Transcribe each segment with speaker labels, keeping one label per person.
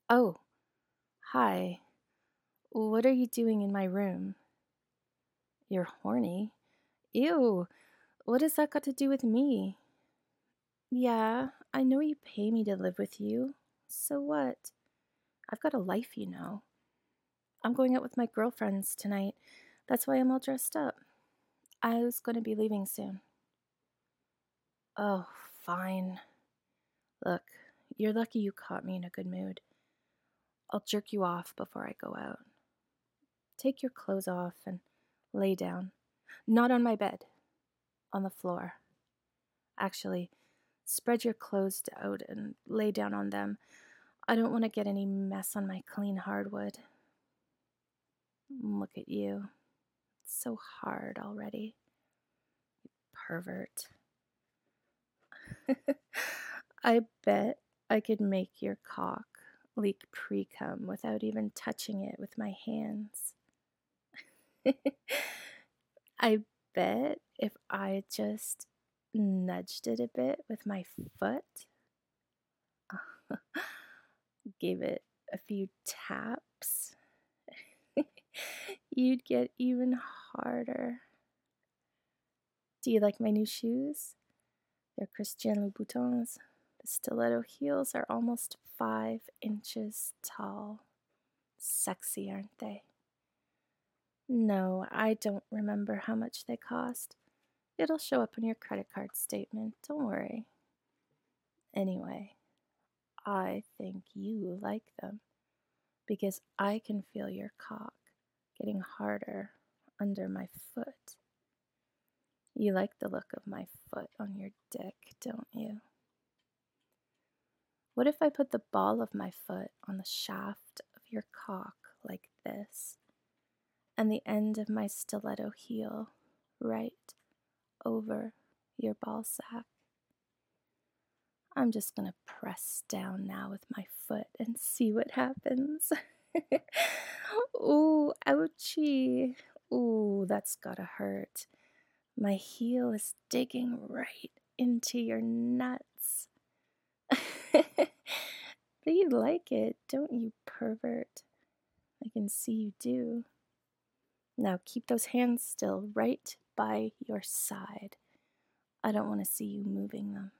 Speaker 1: Oh, hi. What are you doing in my room? You're horny? Ew, what has that got to do with me? Yeah, I know you pay me to live with you. So what? I've got a life, you know. I'm going out with my girlfriends tonight. That's why I'm all dressed up. I was going to be leaving soon. Oh, fine. Look, you're lucky you caught me in a good mood. I'll jerk you off before I go out. Take your clothes off and lay down. Not on my bed, on the floor. Actually, spread your clothes out and lay down on them. I don't want to get any mess on my clean hardwood. Look at you. It's so hard already. Pervert. I bet I could make your cock leak pre-cum without even touching it with my hands. I bet if I just nudged it a bit with my foot, gave it a few taps, you'd get even harder. Do you like my new shoes? They're Christian Louboutins. The stiletto heels are almost 5 inches tall. Sexy, aren't they? No, I don't remember how much they cost. It'll show up on your credit card statement, don't worry. Anyway, I think you like them because I can feel your cock getting harder under my foot. You like the look of my foot on your dick, don't you? What if I put the ball of my foot on the shaft of your cock like this, and the end of my stiletto heel right over your ball sack? I'm just gonna press down now with my foot and see what happens. Ooh, ouchie. Ooh, that's gotta hurt. My heel is digging right into your nuts. But you like it, don't you, pervert? I can see you do. Now keep those hands still right by your side. I don't want to see you moving them.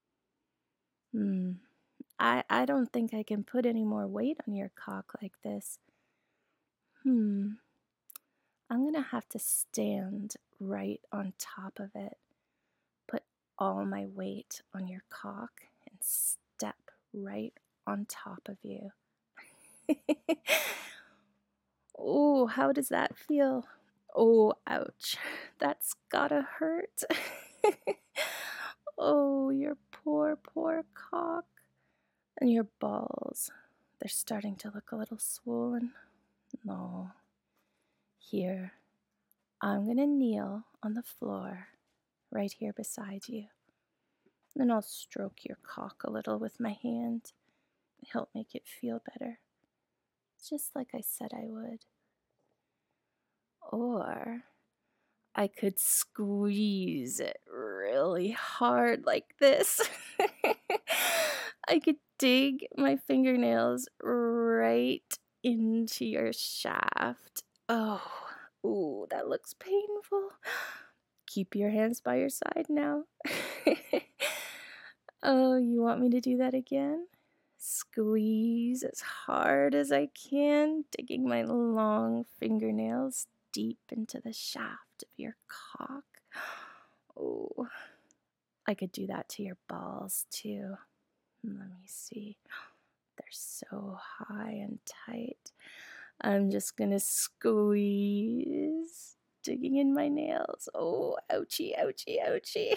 Speaker 1: I don't think I can put any more weight on your cock like this. I'm gonna have to stand right on top of it, put all my weight on your cock, and step right on top of you. Oh, how does that feel? Oh, ouch. That's gotta hurt. Oh, your poor, poor cock. And your balls. They're starting to look a little swollen. No. Here, I'm gonna kneel on the floor right here beside you. Then I'll stroke your cock a little with my hand. Help make it feel better. Just like I said I would. Or I could squeeze it really hard like this. I could dig my fingernails right into your shaft. Oh, ooh, that looks painful. Keep your hands by your side now. Oh, you want me to do that again? Squeeze as hard as I can, digging my long fingernails deep into the shaft of your cock. Oh, I could do that to your balls too. Let me see. They're so high and tight. I'm just gonna squeeze, digging in my nails. Oh, ouchie, ouchie, ouchie.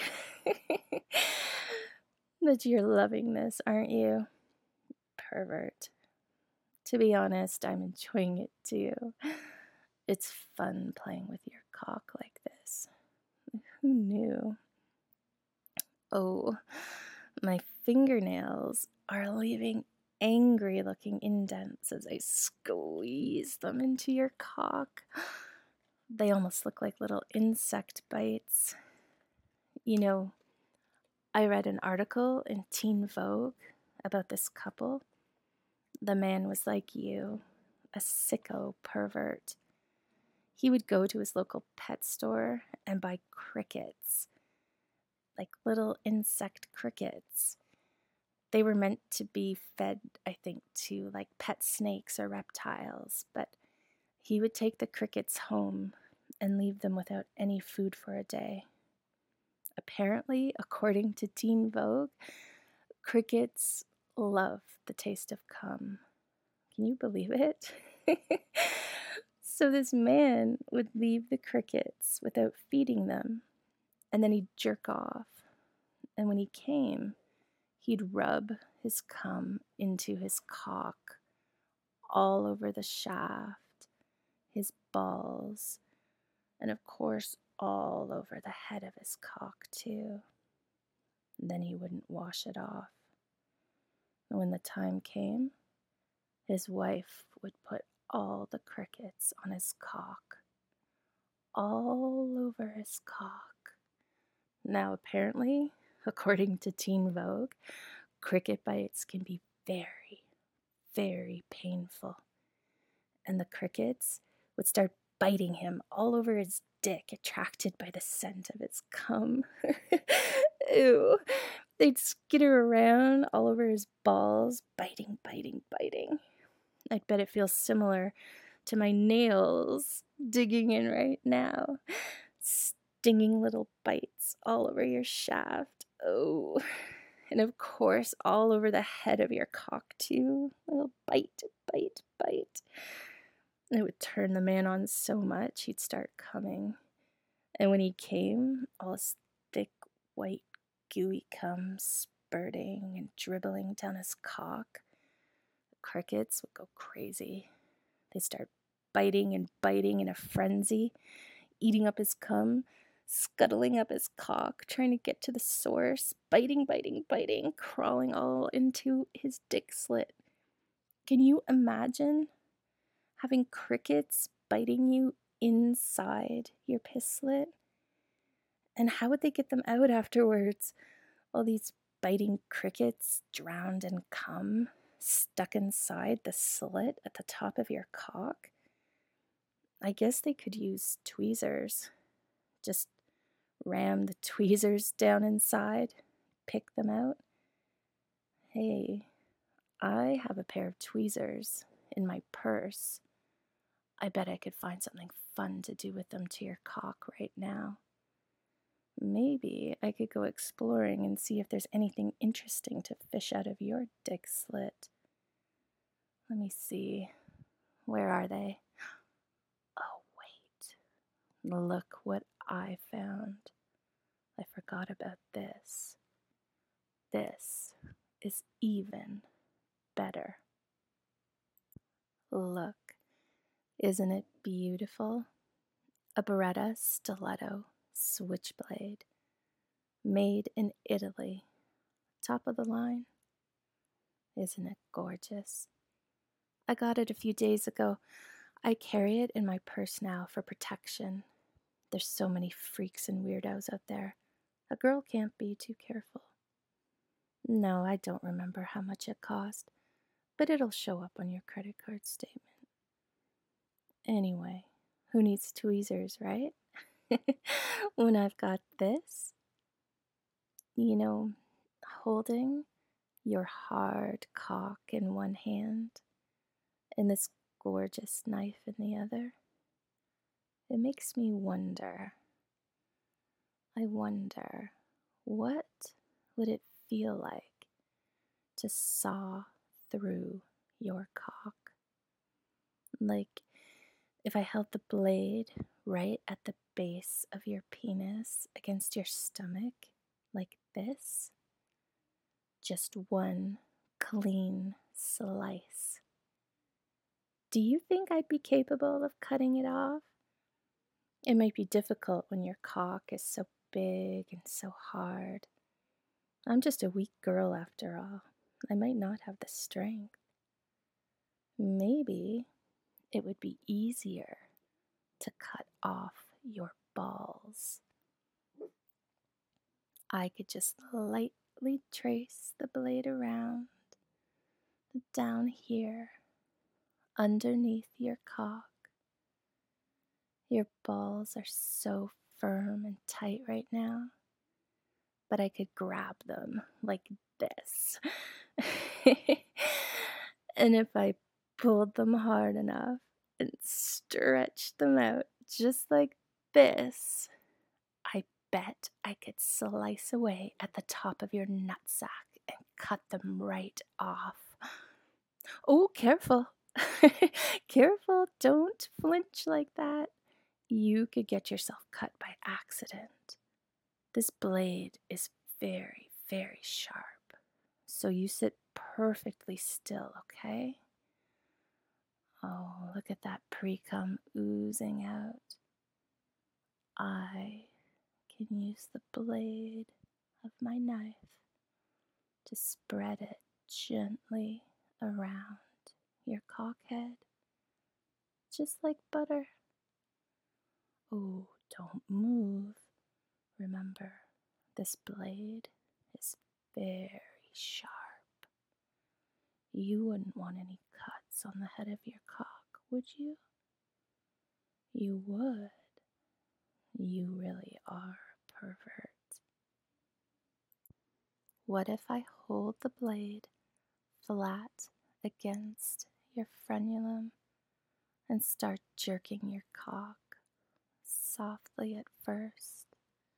Speaker 1: But you're loving this, aren't you? Pervert. To be honest, I'm enjoying it too. It's fun playing with your cock like this. Who knew? Oh, my fingernails are leaving angry looking indents as I squeeze them into your cock. They almost look like little insect bites. You know, I read an article in Teen Vogue about this couple. The man was like you, a sicko pervert. He would go to his local pet store and buy crickets, like little insect crickets. They were meant to be fed, I think, to like pet snakes or reptiles, but he would take the crickets home and leave them without any food for a day. Apparently, according to Teen Vogue, crickets love the taste of cum. Can you believe it? So this man would leave the crickets without feeding them, and then he'd jerk off. And when he came, he'd rub his cum into his cock, all over the shaft, his balls, and of course all over the head of his cock too. And then he wouldn't wash it off. And when the time came, his wife would put all the crickets on his cock, all over his cock. Now, apparently, according to Teen Vogue, cricket bites can be very, very painful. And the crickets would start biting him all over his dick, attracted by the scent of his cum. Ew. They'd skitter around all over his balls, biting, biting, biting. I'd bet it feels similar to my nails digging in right now. Stinging little bites all over your shaft. Oh. And of course, all over the head of your cock, too. Little bite, bite, bite. It would turn the man on so much he'd start coming. And when he came, all his thick, white, gooey cum spurting and dribbling down his cock, the crickets would go crazy. They'd start biting and biting in a frenzy, eating up his cum, scuttling up his cock, trying to get to the source, biting, biting, biting, crawling all into his dick slit. Can you imagine having crickets biting you inside your piss slit? And how would they get them out afterwards? All these biting crickets drowned in cum, stuck inside the slit at the top of your cock? I guess they could use tweezers. Just ram the tweezers down inside, pick them out. Hey, I have a pair of tweezers in my purse. I bet I could find something fun to do with them to your cock right now. Maybe I could go exploring and see if there's anything interesting to fish out of your dick slit. Let me see. Where are they? Oh, wait. Look what I found. I forgot about this. This is even better. Look, isn't it beautiful? A Beretta Stiletto switchblade, made in Italy. Top of the line. Isn't it gorgeous? I got it a few days ago. I carry it in my purse now for protection. There's so many freaks and weirdos out there. A girl can't be too careful. No, I don't remember how much it cost, but it'll show up on your credit card statement. Anyway, who needs tweezers, right? When I've got this, holding your hard cock in one hand and this gorgeous knife in the other, it makes me wonder. I wonder, what would it feel like to saw through your cock? Like if I held the blade right at the base of your penis against your stomach, like this. Just one clean slice. Do you think I'd be capable of cutting it off? It might be difficult when your cock is so big and so hard. I'm just a weak girl after all. I might not have the strength. Maybe it would be easier to cut off your balls. I could just lightly trace the blade around down here, underneath your cock. Your balls are so firm and tight right now, but I could grab them like this. And if I pulled them hard enough and stretched them out just like this, I bet I could slice away at the top of your nutsack and cut them right off. Oh, careful. Careful, don't flinch like that. You could get yourself cut by accident. This blade is very, very sharp, so you sit perfectly still, okay? Oh, look at that pre-cum oozing out. I can use the blade of my knife to spread it gently around your cockhead, just like butter. Oh, don't move. Remember, this blade is very sharp. You wouldn't want any cuts on the head of your cock, would you? You would. You really are a pervert. What if I hold the blade flat against your frenulum and start jerking your cock softly at first?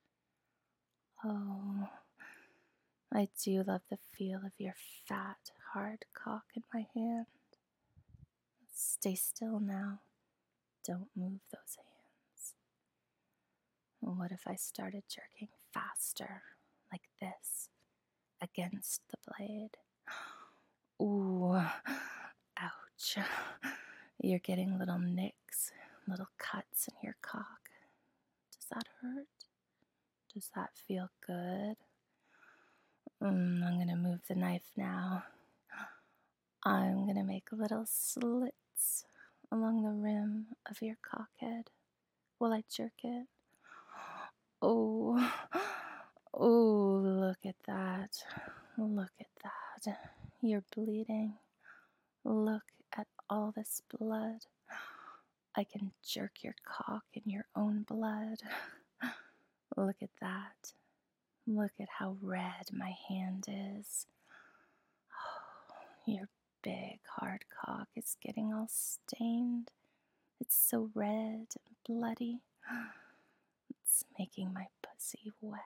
Speaker 1: Oh, I do love the feel of your fat, hard cock in my hand. Stay still now. Don't move those hands. What if I started jerking faster, like this, against the blade? Ooh, ouch. You're getting little nicks, little cuts in your cock. Does that hurt? Does that feel good? I'm gonna move the knife now. I'm gonna make little slits along the rim of your cockhead while I jerk it. Oh, oh, look at that. Look at that. You're bleeding. Look at all this blood. I can jerk your cock in your own blood. Look at that. Look at how red my hand is. Oh, your big hard cock is getting all stained. It's so red and bloody. It's making my pussy wet.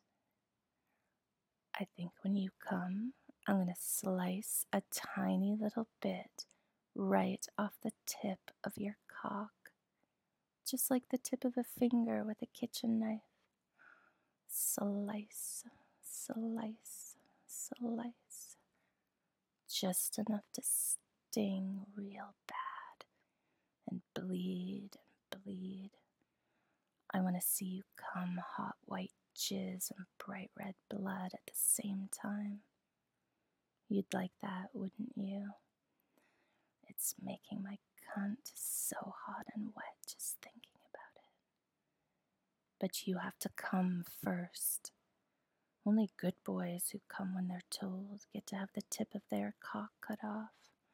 Speaker 1: I think when you come, I'm going to slice a tiny little bit right off the tip of your cock, just like the tip of a finger with a kitchen knife. Slice, slice, slice. Just enough to sting real bad and bleed and bleed. I want to see you come hot white jizz and bright red blood at the same time. You'd like that, wouldn't you? It's making my cunt so hot and wet just thinking about it. But you have to come first. Only good boys who come when they're told get to have the tip of their cock cut off.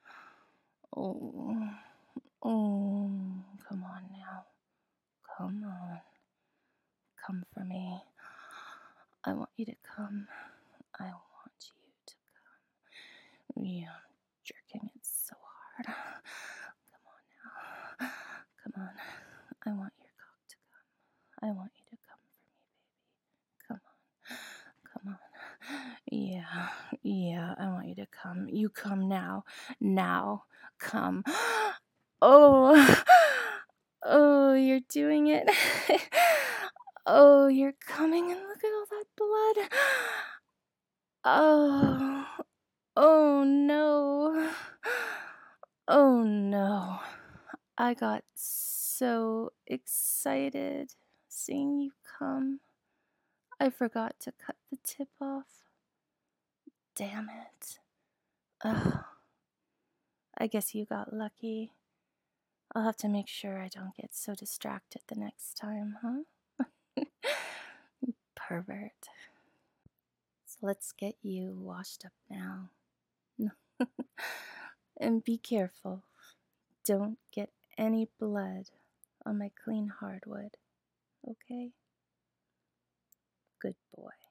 Speaker 1: Oh, oh, come on now. Come on. Come for me. I want you to come. I want you to come. Yeah, I'm jerking it so hard. Come on now. Come on. I want your cock to come. I want you to come for me, baby. Come on. Come on. Yeah, yeah, I want you to come. You come now. Now. Come. Oh. Oh, you're doing it. Oh, you're coming and look at all that blood. Oh, oh no. Oh no. I got so excited seeing you come. I forgot to cut the tip off. Damn it. Ugh. I guess you got lucky. I'll have to make sure I don't get so distracted the next time, huh? Pervert. So let's get you washed up now. And be careful. Don't get any blood on my clean hardwood, okay? Good boy.